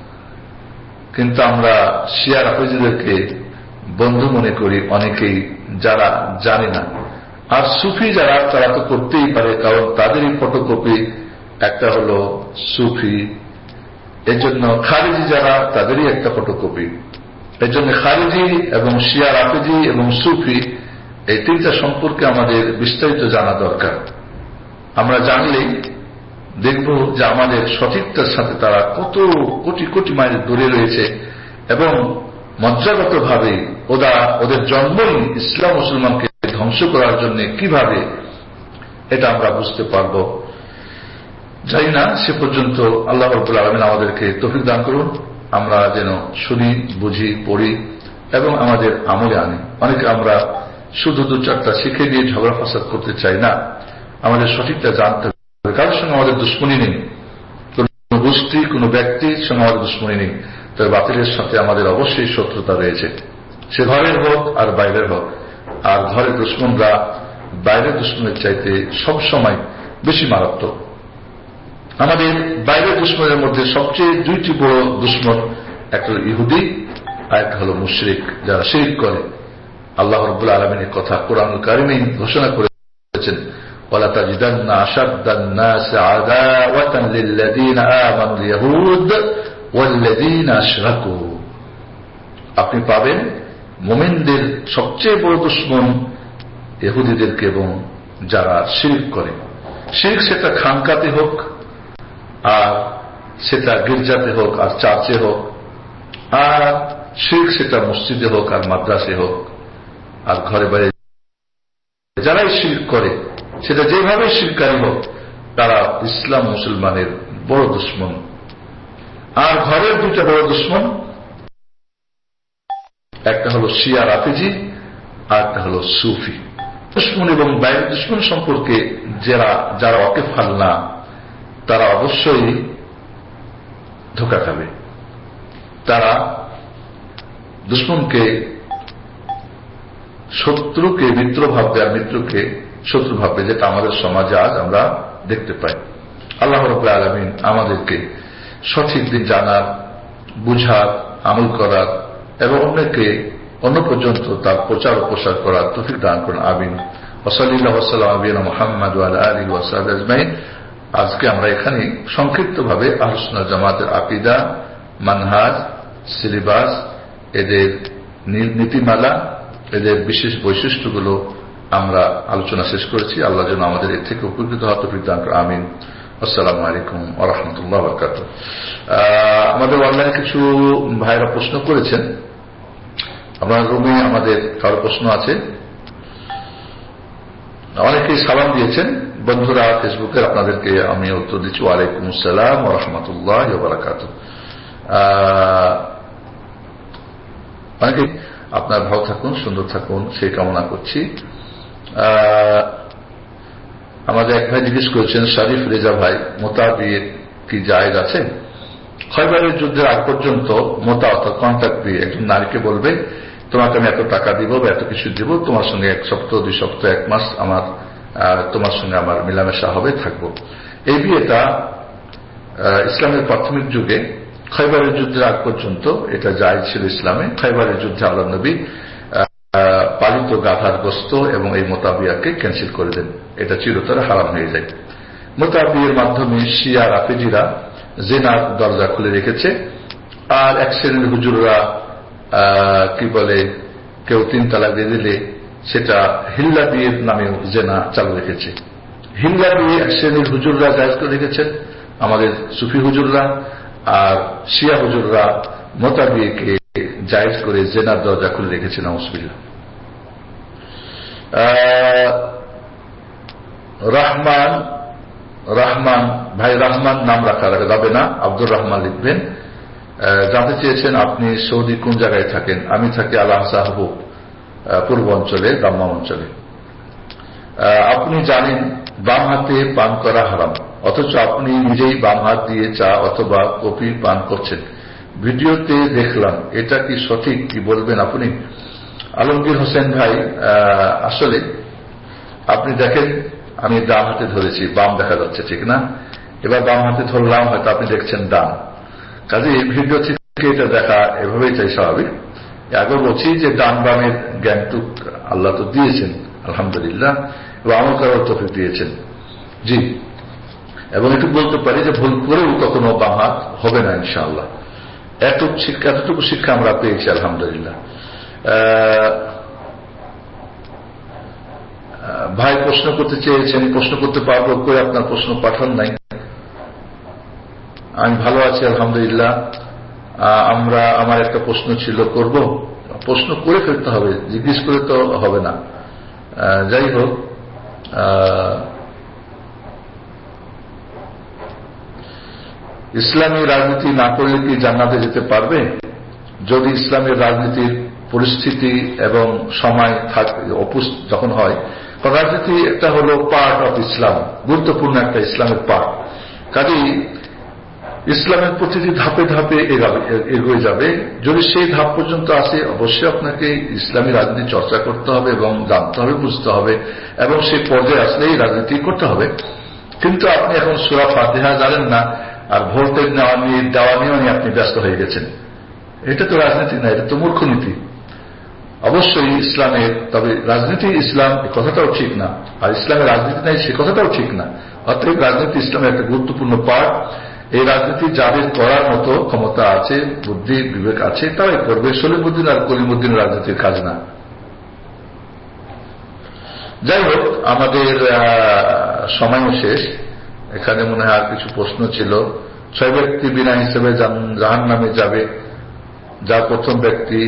কিন্তু আমরা শিয়া রাফেজিদেরকে বন্ধু মনে করি অনেকেই, যারা জানে না। আর সুফি যারা, তারা তো করতেই পারে, কারণ তাদেরই ফটোকপি একটা হলো সুফি। এর জন্য খারিজি যারা, তাদেরই একটা ফটোকপি। এর জন্য খারিজি এবং শিয়া রাফেজি এবং সুফি এই তিনটা সম্পর্কে আমাদের বিস্তারিত জানা দরকার। আমরা জানলেই দেখব যে আমাদের সঠিকতার সাথে তারা কত কোটি কোটি মাইল দূরে রয়েছে এবং মজ্জাগতভাবে ওরা ওদের জন্মই ইসলাম মুসলমানকে ধ্বংস করার জন্য কিভাবে, এটা আমরা বুঝতে পারব। জানি না সে পর্যন্ত আল্লাহ রাব্বুল আলামিন আমাদেরকে তৌফিক দান করুন, আমরা যেন শুনি, বুঝি, পড়ি এবং আমাদের আমলে আনি। অনেকে আমরা শুধু দু চারটা শিখে দিয়ে ঝগড়া ফাসাদ করতে চাই না, আমাদের সঠিকটা জানতে হবে। কারোর সঙ্গে আমাদের দুশ্মনী নেই, কোন গোষ্ঠী, কোন ব্যক্তির সঙ্গে আমাদের দুশ্মনী নেই, তবে বাতিলের সাথে আমাদের অবশ্যই শত্রুতা রয়েছে, সে ঘরের হোক আর বাইরের হোক। আর ঘরের দুশ্মনরা বাইরের দুশ্মনের চাইতে সবসময় বেশি মারাত্মক। আমাদের বাইরের দুশ্মনের মধ্যে সবচেয়ে দুইটি বড় দুশ্মন, একটা হল ইহুদি আর একটা হল মুশরিক, যারা শিরক করে। আল্লাহ রাব্বুল আলামিনের কথা কোরআনুল কারীমে ঘোষণা করেছেন, ওয়ালা তাজিদান্না আশাদ্দান নাস আদাওয়াতান লিল্লাযীনা আমানুল ইয়াহুদ ওয়াল্লাযীনা আশরাকু। আপনি পাবেন মুমিনদের সবচেয়ে বড় দুশমন ইহুদিদেরকে এবং যারা শিরক করে। শিরক সেটা খানকাতে হোক, আর সেটা গির্জাতে হোক, আর চার্চে হোক, আর শিরক সেটা মসজিদে হোক আর মাদ্রাসে হোক, আর ঘরে বাইরে যারাই শিরক করে, সেটা যেভাবে শিরকারী হোক, তারা ইসলাম মুসলমানের বড় দুশমন। আর ঘরের দুইটা বড় দুশমন, একটা হলো শিয়া রাফেজি আর একটা হলো সুফি। দুশমন এবং বাইরের দুশমন সম্পর্কে যারা যারা ওয়াকিফাল না, তারা অবশ্যই ধোঁকা খাবে। তারা দুশমনকে শত্রুকে মিত্র ভাববে আর মিত্রকে শত্রু ভাববে, যেটা আমাদের সমাজে আজ আমরা দেখতে পাই। আল্লাহ রাব্বুল আলামিন আমাদেরকে সঠিক দিন জানার, বুঝার, আমল করার এবং অন্যকে অন্য পর্যন্ত তার প্রচার ও প্রসার করার তৌফিক দান করুন, আমিন। ওয়া সাল্লাল্লাহু ওয়া সাল্লাম আলা মুহাম্মাদ ওয়া আলা আলিহি ওয়া সাহবিহি আজমাইন। আজকে আমরা এখানে সংক্ষিপ্তভাবে আহলুস সুন্নাহ জামাতের আকীদা, মানহাজ, সিলেবাস, এদের নীতিমালা, এদের বিশেষ বৈশিষ্ট্যগুলো আমরা আলোচনা শেষ করেছি। আল্লাহ যেন আমাদের এর থেকে উপকৃত হওয়ার তৌফিক দান করুন, আমিন। আসসালামু আলাইকুম ওয়া রাহমাতুল্লাহি ওয়া বারাকাতুহু। আমাদের অনলাইনে কিছু ভাইরা প্রশ্ন করেছেন, আপনার রুমে আমাদের কারো প্রশ্ন আছে? অনেকেই সালাম দিয়েছেন। বন্ধুরা ফেসবুকের, আপনাদেরকে আমি উত্তর দিচ্ছি। ওয়ালাইকুম আসসালাম ওয়া রাহমাতুল্লাহি ওয়া বারাকাতুহু। অনেকে আপনার ভালো থাকুন, সুন্দর থাকুন, সেই কামনা করছি। আমাদের এক ভাই জিজ্ঞেস করেছেন, শরীফ রেজা ভাই, মোতা বিয়ে কি জায়েজ আছে? খয়বরের যুদ্ধের আগ পর্যন্ত মোতা অর্থাৎ কন্ট্রাক্ট বিয়ে, একজন নারীকে বলবে তোমাকে আমি এত টাকা দিব বা এত কিছু দিব, তোমার সঙ্গে এক সপ্তাহ, দুই সপ্তাহ, এক মাস আমার তোমার সঙ্গে আমার মেলামেশা হবে, থাকবো। এই বিয়েটা ইসলামের প্রাথমিক যুগে খয়বরের যুদ্ধের আগ পর্যন্ত এটা জায়েজ ছিল ইসলামে। খয়বরের যুদ্ধে আল্লাহ নবী পালিত গাধার গোস্ত এবং এই মোতাবিয়াকে ক্যান্সেল করে দেন, এটা চিরতরে হারাম হয়ে যায়। মোতাবিয়ের মাধ্যমে শিয়া রাফেজিরা জিনার দরজা খুলে রেখেছে। আর এক শ্রেণীর হুজুররা কি বলে, কেউ তিন তালাক দিয়ে দিলে সেটা হিল্লা বিয়ের নামেও জেনা চালু রেখেছে। হিল্লা বিয়ে এক শ্রেণীর হুজুররা জায়েজ করে রেখেছেন, আমাদের সুফি হুজুররা। আর শিয়া হুজুররা মোতা বিয়েকে জায়েজ করে জেনার দরজা খুলে রেখেছে, নাউজুবিল্লাহ। রহমান রহমান ভাই রহমান নাম রাখা যাবে না, আব্দুর রহমান লিখবেন। জানতে চেয়েছেন আপনি সৌদি কোন জায়গায় থাকেন। আমি থাকি আল সাহাবু পূর্ব অঞ্চলে, দাম্মাম অঞ্চলে। আপনি জানেন বাম হাতে পান করা হারাম, অথচ আপনি নিজেই বাম হাত দিয়ে চা অথবা কফি পান করছেন। ভিডিওতে দেখলাম, এটা কি সঠিক, কি বলবেন আপনি? আলমগীর হোসেন ভাই, আসলে আপনি দেখেন আমি ডান হাতে ধরেছি, বাম দেখা যাচ্ছে ঠিক না? এবার বাম হাতে ধরলাম, হয়তো আপনি দেখছেন ডান, কাজে এই ভিডিও থেকে এটা দেখা এভাবেই চাই স্বাভাবিক। আগে বলছি যে ডান বামের জ্ঞানটুক আল্লাহ তো দিয়েছেন আলহামদুলিল্লাহ, এবং আমল করার তৌফিক দিয়েছেন। জি, এবং একটু বলতে পারি যে ভুল করেও কখনো বাম হাত হবে না ইনশাআল্লাহ। এতটুকু শিক্ষা এতটুকু শিক্ষা আমরা পেয়েছি আলহামদুলিল্লাহ। ভাই প্রশ্ন করতে চেয়েছেন, প্রশ্ন করতে পারবো, করে আপনার প্রশ্ন পাঠান নাই। আমি ভালো আছি আলহামদুলিল্লাহ। আমরা আমার একটা প্রশ্ন ছিল, করব, প্রশ্ন করে ফেলতে হবে, জিজ্ঞেস করে তো হবে না। যাই হোক, ইসলামী রাজনীতি না করলে কি জান্নাতে যেতে পারবে? যদি ইসলামের রাজনীতির পরিস্থিতি এবং সময় যখন হয়, রাজনীতি একটা হলো পার্ট অফ ইসলাম, গুরুত্বপূর্ণ একটা ইসলামের পার্ট। কাজেই ইসলামের প্রতিটি ধাপে ধাপে এগিয়ে যাবে। যদি সেই ধাপ পর্যন্ত আসে, অবশ্যই আপনাকে ইসলামী রাজনীতি চর্চা করতে হবে এবং জানতে হবে, বুঝতে হবে, এবং সেই পর্যায়ে আসলেই রাজনীতি করতে হবে। কিন্তু আপনি এখন সূরা ফাতিহা জানেন না, আর ভোল্টেজ নেওয়া নিয়ে দেওয়া নিয়ে আপনি ব্যস্ত হয়ে গেছেন, এটা তো রাজনীতি না, এটা তো মূর্খনীতি। অবশ্যই ইসলামের, তবে রাজনীতি ইসলাম এ কথাটাও ঠিক না, আর ইসলামের রাজনীতি নাই সে কথাটাও ঠিক না। অতএব রাজনীতি ইসলামের একটা গুরুত্বপূর্ণ পার্ট। এই রাজনীতি যাদের করার মতো ক্ষমতা আছে, বুদ্ধি বিবেক আছে, তারাই করবে। সলিমুদ্দিন আর কলিমুদ্দিন রাজনীতির কাজ না। যাই হোক, আমাদের সময়ও শেষ। এখানে মনে হয় আর কিছু প্রশ্ন ছিল। ছয় ব্যক্তি বিনা হিসেবে জাহান্নামে যাবে, যার প্রথম ব্যক্তি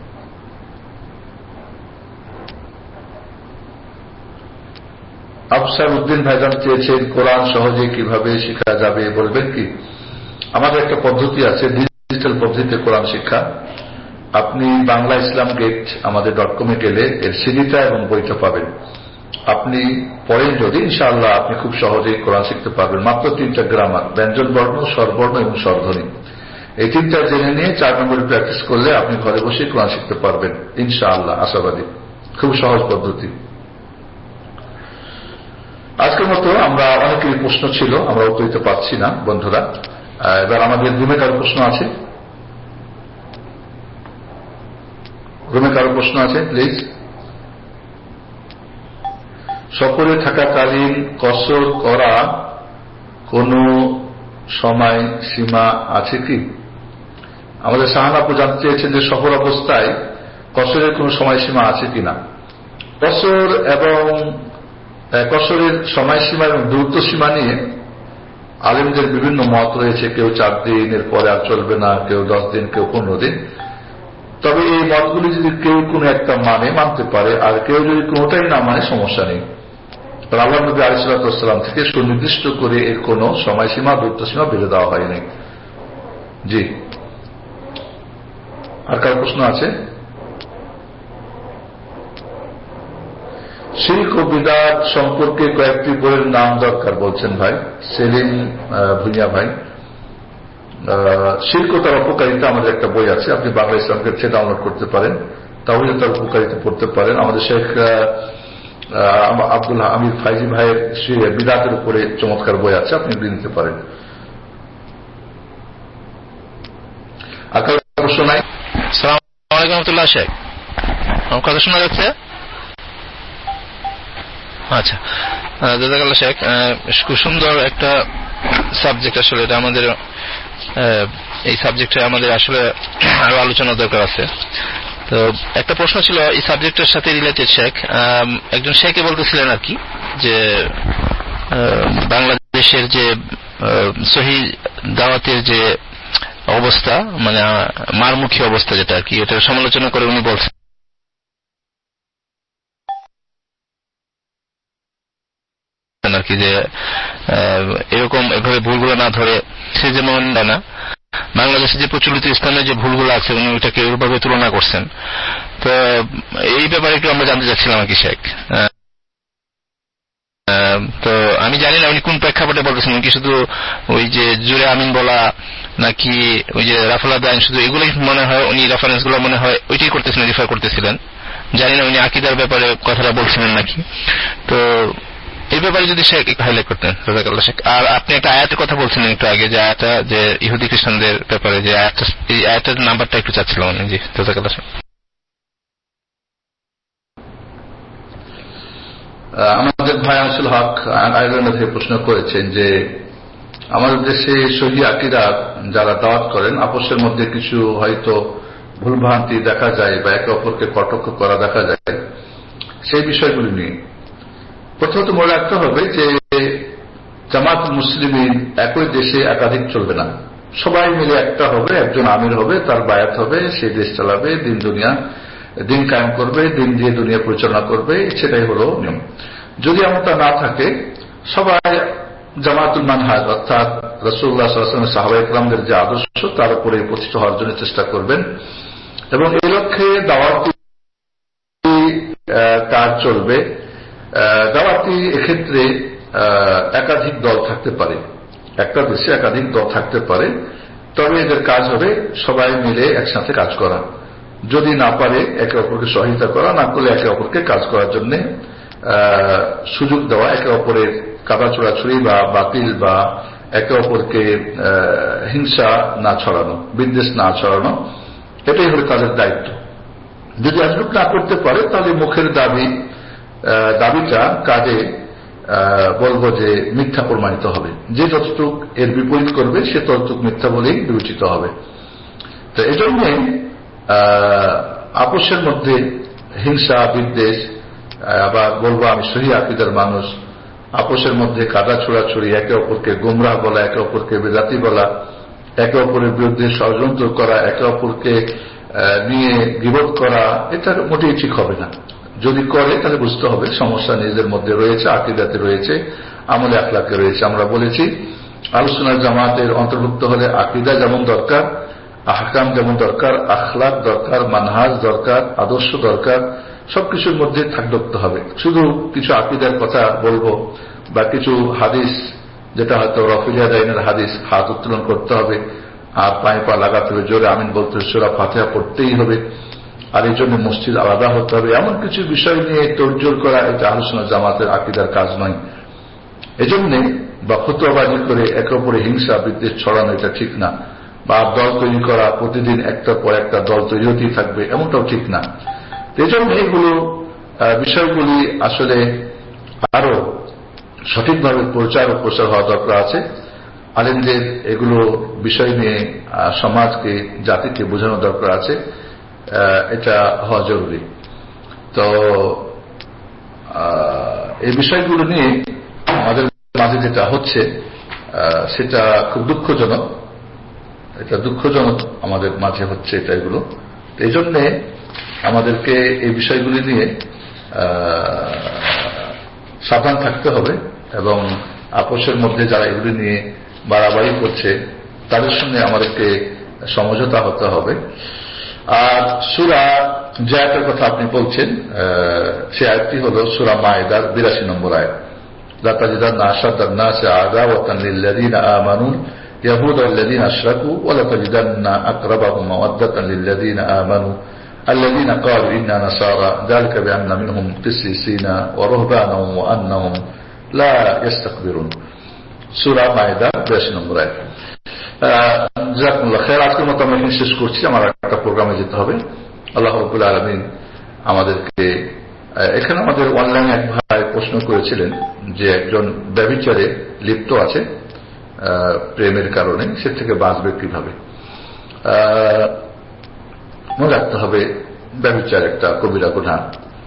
আফসার উদ্দিন ভাইজান চেয়েছেন কোরআন সহজে কিভাবে শেখা যাবে বলবেন কি? আমাদের একটা পদ্ধতি আছে, ডিজিটাল পদ্ধতিতে কোরআন শিক্ষা। আপনি বাংলা ইসলাম গেট আমাদের ডট কমে গেলে এর সিডিটা এবং বইটা পাবেন। আপনি পড়েন যদি, ইনশাআল্লাহ আপনি খুব সহজেই কোরআন শিখতে পারবেন। মাত্র তিনটা গ্রামার, ব্যঞ্জন বর্ণ, স্বরবর্ণ এবং স্বরধ্বনি, এই তিনটা জেনে নিয়ে চার নম্বরে প্র্যাকটিস করলে আপনি ঘরে বসে কোরআন শিখতে পারবেন ইনশাআল্লাহ, আশাবাদী। খুব সহজ পদ্ধতি। আজকের মতো আমরা অনেকেরই প্রশ্ন ছিল, আমরা উত্তর দিতে পারছি না বন্ধুরা। এবার আমাদের রুমে কারো প্রশ্ন আছে? রুমে কারো প্রশ্ন আছে প্লিজ? সফরে থাকাকালীন কসর করা কোন সময় সীমা আছে কি? আমাদের শাহানাপু জানতে চেয়েছেন যে সফর অবস্থায় কসরের কোন সময়সীমা আছে কিনা। কসর এবং কসরের সময়সীমা এবং দূরত্ব সীমা নিয়ে আলেমদের বিভিন্ন মত রয়েছে। কেউ চার দিনের পরে আর চলবে না, কেউ দশ দিন, কেউ পনেরো দিন। তবে এই মতগুলি যদি কেউ কোনো একটা মানে মানতে পারে, আর কেউ যদি কোনোটাই না মানে, সমস্যা নেই। আল্লাহ নবী আলাইহিস সালাম থেকে সুনির্দিষ্ট করে এর কোন সময়সীমা, দূরত্ব সীমা বেঁধে দেওয়া হয়নি। জি, আর কার প্রশ্ন আছে? শিরক ও বিদআত সম্পর্কে কয়েকটি বইয়ের নাম দরকার বলছেন ভাই সেলিম ভুঁইয়া ভাই। শিরক ও তার উপকারিতা আমাদের একটা বই আছে, আপনি বাংলা ইসলামকে থেকে ডাউনলোড করতে পারেন, তাহলে তার উপকারিতা পড়তে পারেন। আমাদের শেখ আব্দুল হামিদ ফাইজি ভাইয়ের বিদআতের উপরে চমৎকার বই আছে, আপনি নিতে পারেন। আর কারো প্রশ্ন নাই? আসসালামু আলাইকুম রহমতুল্লাহ। শেখ, আমার কথা শোনা যাচ্ছে? আচ্ছা, জাযাকাল্লাহ শেখ। খুব সুন্দর একটা সাবজেক্ট, আসলে এটা আমাদের এই সাবজেক্টে আমাদের আসলে আরো আলোচনা দরকার আছে। তো একটা প্রশ্ন ছিল এই সাবজেক্টের সাথে রিলেটেড। শেখ, একজন শেখে বলতেছিলেন আর কি, যে বাংলাদেশের যে সহিহ দাওয়াতের যে অবস্থা, মানে মারমুখী অবস্থা যেটা আর কি, এটার সমালোচনা করে উনি বলছেন আর কি, যে এরকম এভাবে ভুলগুলো না ধরে সে যেমন না বাংলাদেশে যে প্রচলিত ইসলামের যে ভুলগুলো আছে উনি ওইটাকে ওইভাবে তুলনা করছেন। তো এই ব্যাপারে একটু আমরা জানতে চাচ্ছিলাম আর কি শেখ। তো আমি জানি না উনি কোন প্রেক্ষাপটে বলতেছেন, কি শুধু ওই যে জোরে আমিন বলা নাকি ওই যে রাফালা দাইন, শুধু এগুলোই মনে হয় উনি রেফারেন্স গুলো মনে হয় ওইটাই করতেছিলেন, রিফার করতেছিলেন। জানি না উনি আকীদার ব্যাপারে কথাটা বলছিলেন নাকি। তো এই ব্যাপারে যদি শেখ একটু হাইলাইট করতেন জাযাকাল্লাহ শেখ। আর আপনি একটা আয়াতের কথা বলছিলেন একটু আগে, যে আয়াতটা যে ইহুদি খ্রিস্টানদের ব্যাপারে, যে আয়াতটা, এই আয়াতের নাম্বারটা একটু চাচ্ছিলাম আমি। জি জাযাকাল্লাহ শেখ। আমাদের ভাই আনিসুল হক আয়ারল্যান্ড থেকে প্রশ্ন করেছেন যে আমাদের দেশে সহিহ আকীদা যারা দাওয়াত করেন আপোষের মধ্যে কিছু হয়তো ভুলভ্রান্তি দেখা যায় বা একে অপরকে কটাক্ষ করা দেখা যায়, সেই বিষয়গুলি নিয়ে প্রথমত মনে রাখতে হবে যে জামাতুল মুসলিমিন একই দেশে একাধিক চলবে না। সবাই মিলে একটা হবে, একজন আমির হবে, তার বায়াত হবে, সে দেশ চালাবে, দিন দুনিয়া দিন কায়েম করবে, দিন দিয়ে দুনিয়া পরিচালনা করবে, সেটাই হলো নিয়ম। যদি এমনটা না থাকে, সবাই জামাতুল মানহাজ অর্থাৎ রাসূলুল্লাহ সাল্লাল্লাহু আলাইহি ওয়াসাল্লাম সাহাবায়ে কেরামদের যে আদর্শ তার উপরে প্রতিষ্ঠিত হওয়ার জন্য চেষ্টা করবেন এবং এই লক্ষ্যে দাওয়াতি কাজ চলবে। দাওয়াতি এক্ষেত্রে একাধিক দল থাকতে পারে, একটা দেশে একাধিক দল থাকতে পারে, তবে এদের কাজ হবে সবাই মিলে একসাথে কাজ করা। যদি না পারে একে অপরকে সহায়তা করা, না করলে একে অপরকে কাজ করার জন্য সুযোগ দেওয়া, একে অপরের কাদা ছোড়াছুড়ি বা বাতিল বা একে অপরকে হিংসা না ছড়ানো, বিদ্বেষ না ছড়ানো, এটাই হলো তাদের দায়িত্ব। যদি এতটুকু না করতে পারে তাহলে মুখের দাবি দাবিটা কাজে বলবো যে মিথ্যা প্রমাণিত হবে। যে যতটুক এর বিপরীত করবে সে ততটুক মিথ্যা বলেই বিবেচিত হবে। তো এই জন্য আপোষের মধ্যে হিংসা বিদ্বেষ, আবার বলবো আমি সহিহ আকীদার মানুষ, আপোষের মধ্যে কাদা ছোড়াছুড়ি, একে অপরকে গোমরাহ বলা, একে অপরকে বেদাতি বলা, একে অপরের বিরুদ্ধে ষড়যন্ত্র করা, একে অপরকে নিয়ে গীবত করা, এটা মোটেই ঠিক হবে না। যদি করে তাহলে বুঝতে হবে সমস্যা নিজেদের মধ্যে রয়েছে, আকীদাতে রয়েছে, আমলে আখলাকে রয়েছে। আমরা বলেছি আলোচনার জামাতের অন্তর্ভুক্ত হলে আকীদা যেমন দরকার, আহকাম যেমন দরকার, আখলাক দরকার, মানহাজ দরকার, আদর্শ দরকার, সবকিছুর মধ্যে থাকতে হবে। শুধু কিছু আকীদার কথা বলবো বা কিছু হাদিস, যেটা হয়তো রফিলিয়া দাইনের হাদিস, হাত উত্তোলন করতে হবে আর পায়ে পা লাগাতে হবে, জোরে আমিন বলতে হবে, সূরা ফাতিহা পড়তেই হবে, আর এই জন্য মসজিদ আলাদা হতে হবে, এমন কিছু বিষয় নিয়ে তোড়জোড় করা এটা আলোচনা জামাতের আকীদার কাজ নয়। এজন্য বা ফতোয়াবাজি করে একে অপরে হিংসা বিদ্বেষ ছড়ানো এটা ঠিক না, বা দল তৈরি করা, প্রতিদিন একটা পর একটা দল তৈরি হতেই থাকবে, এমনটাও ঠিক না। এই জন্য এইগুলো বিষয়গুলি আসলে আরো সঠিকভাবে প্রচার ও প্রসার হওয়া দরকার আছে। আলেমদের এগুলো বিষয় নিয়ে সমাজকে, জাতিকে বোঝানো দরকার আছে, এটা হওয়া জরুরি। তো এই বিষয়গুলো নিয়ে আমাদের মাঝে যেটা হচ্ছে সেটা খুব দুঃখজনক, এটা দুঃখজনক আমাদের মাঝে হচ্ছে এটা এগুলো। এই জন্যে আমাদেরকে এই বিষয়গুলি নিয়ে সাবধান থাকতে হবে এবং আপোষের মধ্যে যারা এগুলি নিয়ে বাড়াবাড়ি করছে তাদের সঙ্গে আমাদেরকে সমঝোতা হতে হবে। আর সূরা যে আয়াতের কথা আপনি বলছেন সে আয়াতটি হল সূরা মায়েদার বিরাশি নম্বর আয়াত, লা তাজিদান্না আশাদ্দান নাসি আদাওয়াতান লিল্লাযীনা আমানু ইয়াহুদা ওয়াল্লাযীনা আশরাকু ওয়া লা তাজিদান্না আকরাবাহুম মাওয়াদ্দাতান লিল্লাযীনা আমানু الذين قالوا إنا نصارى ذلك بأن منهم قسيسين ورهبانا وأنهم لا يستكبرون। সূরা মায়েদা বিরাশি নম্বর আয়াত। জাযাকুমুল্লাহ খাইর। আজকের মতো আমরা এখানে শেষ করছি, আমার একটা প্রোগ্রামে যেতে হবে। আল্লাহ রাব্বুল আলামিন আমাদেরকে, এখানে আমাদের অনলাইনে এক ভাই প্রশ্ন করেছিলেন যে একজন ব্যভিচারে লিপ্ত আছে প্রেমের কারণে, সে থেকে বাঁচবে কিভাবে। মনে রাখতে হবে ব্যভিচার একটা কবিরা গুনাহ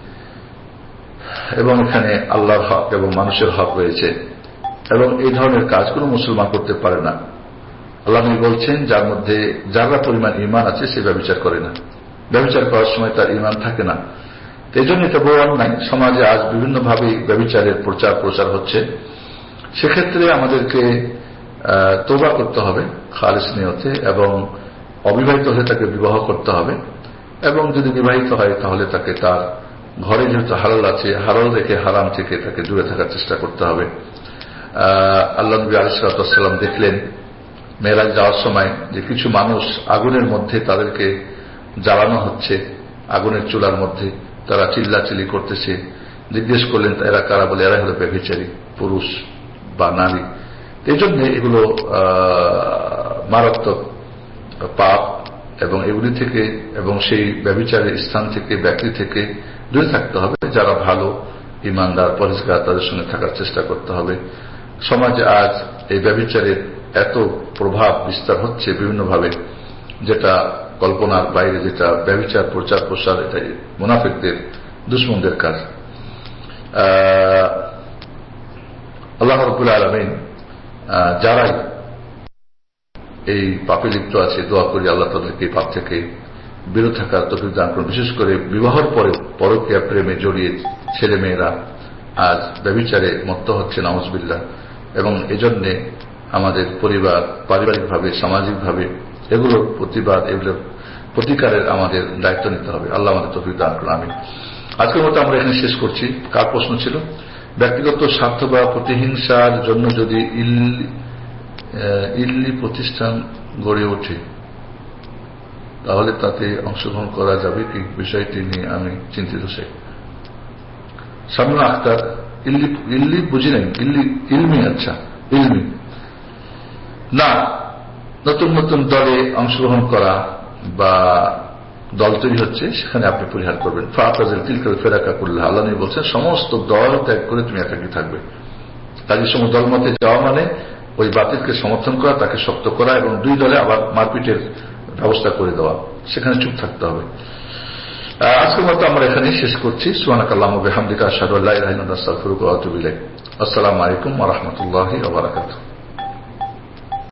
এবং এখানে আল্লাহর হক এবং মানুষের হক রয়েছে এবং এই ধরনের কাজ কোনো মুসলমান করতে পারে না। আল্লাহ নবী বলছেন যার মধ্যে যারা পরিমাণ ঈমান আছে সে ব্যভিচার করে না, ব্যভিচার করার সময় তার ঈমান থাকে না। এই জন্য এটা বড় অন্যায়। সমাজে আজ বিভিন্নভাবে ব্যভিচারের প্রচার প্রচার হচ্ছে, সেক্ষেত্রে আমাদেরকে তওবা করতে হবে খালিস নিয়তে, এবং অবিবাহিত হলে তাকে বিবাহ করতে হবে, এবং যদি বিবাহিত হয় তাহলে তাকে তার ঘরে যেহেতু হালাল আছে, হালাল রেখে হারাম থেকে তাকে দূরে থাকার চেষ্টা করতে হবে। আল্লাহ নবী আলাইহিস সালাতু ওয়াস সালাম দেখলেন মেরাজ যাওয়ার সময় যে কিছু মানুষ আগুনের মধ্যে তাদেরকে জ্বালানো হচ্ছে, আগুনের চুলার মধ্যে তারা চিল্লাচিল্লি করতেছে। জিজ্ঞেস করলেন এরা কারা? বলে এরা হলো ব্যভিচারী পুরুষ বা নারী। এই জন্য এগুলো মারাত্মক পাপ, এবং এগুলি থেকে এবং সেই ব্যভিচারের স্থান থেকে ব্যক্তি থেকে দূরে থাকতে হবে। যারা ভালো ইমানদার পরিষ্কার তাদের সঙ্গে থাকার চেষ্টা করতে হবে। সমাজে আজ এই ব্যভিচারের এত প্রভাব বিস্তার হচ্ছে বিভিন্নভাবে, যেটা কল্পনার বাইরে, যেটা ব্যভিচার প্রচার প্রসার, এটা মুনাফিকদের দুশমনদের কাজ। আল্লাহ রাব্বুল আলামিন যারাই এই পাপে লিপ্ত আছে দোয়া করি আল্লাহ তাদেরকে এই পাপ থেকে বিরত থাকার তৌফিক দান করুন। বিশেষ করে বিবাহের পরে পরকীয়া প্রেমে জড়িয়ে ছেলে মেয়েরা আজ ব্যভিচারে মত্ত হচ্ছে, নাউজুবিল্লাহ। এবং এজন্য আমাদের পরিবার, পারিবারিকভাবে, সামাজিকভাবে এগুলোর প্রতিবাদ, এগুলোর প্রতিকারের আমাদের দায়িত্ব নিতে হবে। আল্লাহ আমাদের তৌফিক দান করুন, আমিন। আজকের মতো আমরা এখানে শেষ করছি। কার প্রশ্ন ছিল? ব্যক্তিগত স্বার্থ বা প্রতিহিংসার জন্য যদি ইল্লি প্রতিষ্ঠান গড়ে ওঠে তাহলে তাতে অংশগ্রহণ করা যাবে কি? বিষয়টি নিয়ে আমি চিন্তিত। সে সামনা আক্তার, ইল্লি ইল্লি বুঝি নাই, ইল্লি ইলমি, আচ্ছা ইলমি না। নতুন নতুন দলে অংশগ্রহণ করা বা দল তৈরি হচ্ছে, সেখানে আপনি পরিহার করবেন। ফাতাজিল তিলকাল ফিরাকা কুল্লাহা, আল্লাহ নবী বলছেন সমস্ত দল ত্যাগ করে তুমি একাকী থাকবে। কাজী সমস্ত দলমতে যাওয়া মানে ওই বাতিলকে সমর্থন করা, তাকে শক্ত করা, এবং দুই দলে আবার মারপিটের ব্যবস্থা করে দেওয়া, সেখানে চুপ থাকতে হবে। আজকের মতো আমরা এখানে শেষ করছি। সুবহানাকাল্লাহুম্মা ওয়া বিহামদিকা আশহাদু আল্লা ইলাহা ইল্লা আনতা আস্তাগফিরুকা ওয়া আতুবু ইলাইক। আসসালামু আলাইকুম ওয়া রাহমাতুল্লাহি ওয়া বারাকাতুহু।